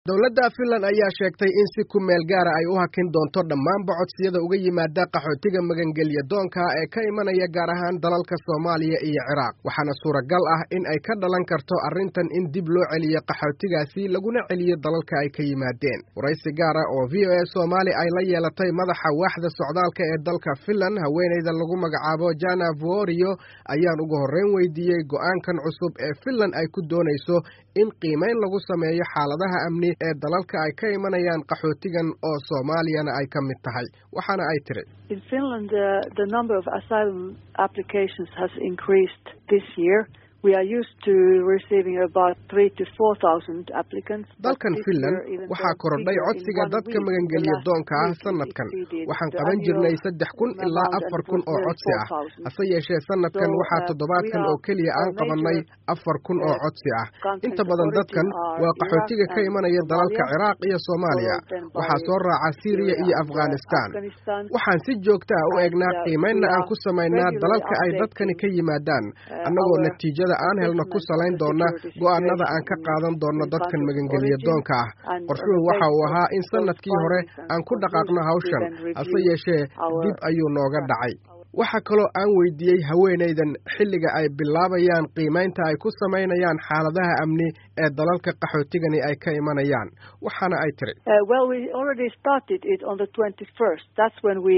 dowladda Finland ayaa sheegtay in si ku meel gaar ah ay u hakin doonto dhammaan codsiyada uga yimaada qaxootiga magangelya doonka ee ka imanaya gaar ahaan dalalka Soomaaliya iyo Ciraaq waxaana suuragal ah in ay ka dhalan karto arrintan in dib loo celiyo qaxootigaasi laguna celiyo dalalka ay ka yimaadeen waraysi gaar ah oo VOA Soomaali ay la yeelatay madaxa waaxda socdaalka ee dalka Finland haweeneyda lagu magacaabo Jana Vuorio ayaan ugu horreyn weydiiyay go'aankan cusub ee Finland ay ku doonayso in qiimeyn lagu sameeyo xaaladaha amni ee dalalka ay ka imanayaan qaxootigan oo Soomaaliyana ay ka mid tahay waxaana ay tiri In Finland the number of asylum applications has increased this year. We are used to receiving about 3,000 to 4,000 applicants. dalkan Finland waxaa korodhay codsiga dadka magangelya doonka ah sanadkan waxaan qaban jirnay 3,000 ilaa 4,000 oo codsi ah hase yeeshee sanadkan waxaa toddobaadkan oo keliya aan qabanay 4,000 oo codsi ah inta badan dadkan waa qaxootiga ka imanaya dalalka Ciraaq iyo Soomaaliya waxaa soo raaca Syria iyo Afghanistan waxaan si joogto ah u eegnaa qiimeynna aan ku sameynaa dalalka ay dadkani ka yimaadaan annagoo natiijada aan helno ku salayn doona go'aanada aan ka qaadan doono dadkan magangelya doonka ah qorshuhu waxa uu ahaa in sanadkii hore aan ku dhaqaaqno hawshan hase yeeshee dib ayuu nooga dhacay waxa kaloo aan weydiiyey haweeneydan xilliga ay bilaabayaan qiimeynta ay ku samaynayaan xaaladaha amni ee dalalka qaxootigani ay ka imanayaan waxaana ay tiri Well, we already started it on the 21st. That's when we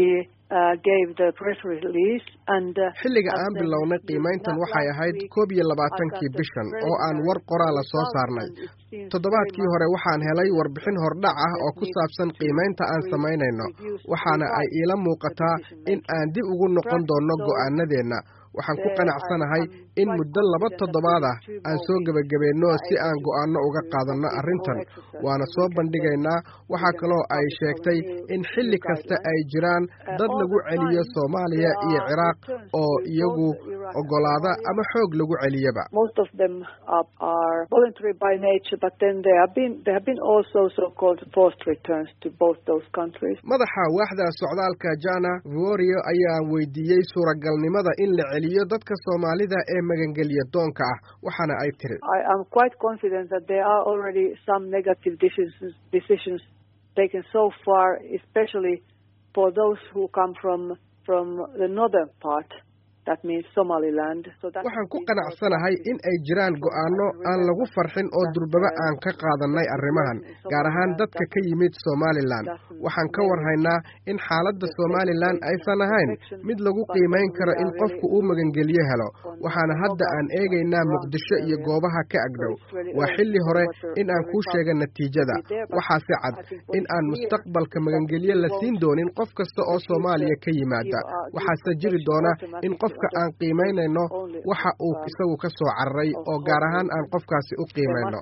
gave the press release and xilliga aan bilownay qiimeyntan waxay ahayd 21kii bishan oo aan war qoraal soo saarnay toddobaadkii hore waxaan helay warbixin hordhac ah oo ku saabsan qiimeynta aan samaynayno waxaana ay ila muuqataa in aan dib ugu noqon doono go'aanadeena waxaan ku qanacsanahay in muddo 2 toddobaad ah aan soo gabagabeeno si aan go'aano uga qaadano arrintan waana soo bandhigaynaa waxa kaloo ay sheegtay in xilli kasta ay jiraan dad lagu celiyo Soomaaliya iyo Ciraaq oo iyagu ogolaada ama xoog lagu celiyaba Most of them are voluntary by nature, but then there have been also so-called forced returns to both those countries. madaxa waaxda socdaalka Jana Vuorio ayaa weydiiyay suuragalnimada in la celiyo dadka Soomaalida ee magangelya doonka ah waxaana ay tiri I am quite confident that there are already some negative decisions taken so far, especially for those who come from the northern part. That means Somaliland. waxaan ku qanacsanahay in ay jiraan go'aano aan lagu farxin oo durbaba aan ka qaadanay arrimahan gaar ahaan dadka ka yimid Somaliland waxaan ka warhaynaa in xaaladda Somaliland aysan ahayn mid lagu qiimeyn karo in qofku uu magangelyo helo waxaana hadda aan eegaynaa Muqdisho iyo goobaha ka agdhow waa xilli hore in aan ku sheego natiijada waxaa si cad in aan mustaqbalka magangelyo la siin doonin qof kasta oo Soomaaliya ka yimaada waxaase jiri doona in aan qiimeynayno waxa uu isagu ka soo cararay oo gaar ahaan aan qofkaasi u qiimeyno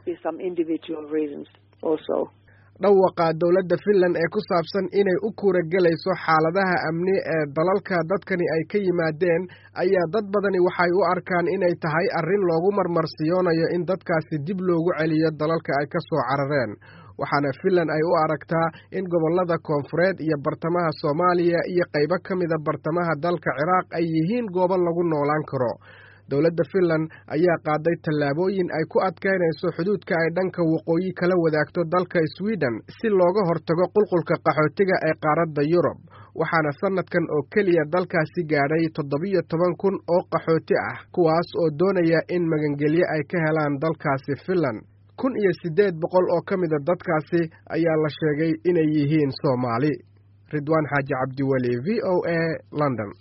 dhawaqa dowladda Finland ee ku saabsan inay u kuura galayso xaaladaha amni ee dalalka dadkani ay ka yimaadeen ayaa dad badani waxay u arkaan inay tahay arrin loogu marmarsiyoonayo in dadkaasi dib loogu celiyo dalalka ay ka soo carareen waxaana Finland ay u aragtaa in gobollada koonfureed iyo bartamaha Soomaaliya iyo qaybo ka mid ah bartamaha dalka Ciraaq ay yihiin goobo lagu noolaan karo dowladda Finland ayaa qaaday tallaabooyin ay ku adkeynayso xuduudka ay dhanka waqooyi kala wadaagto dalka Sweden si looga hortago qulqulka qaxootiga ee qaaradda Yurub waxaana sanadkan oo keliya dalkaasi gaadhay 17,000 oo qaxooti ah kuwaas oo doonaya in magangelyo ay ka helaan dalkaasi Finland 1,800 oo ka mid ah dadkaasi ayaa la sheegay inay yihiin Soomaali Ridwaan Xaaji Cabdiwali VOA London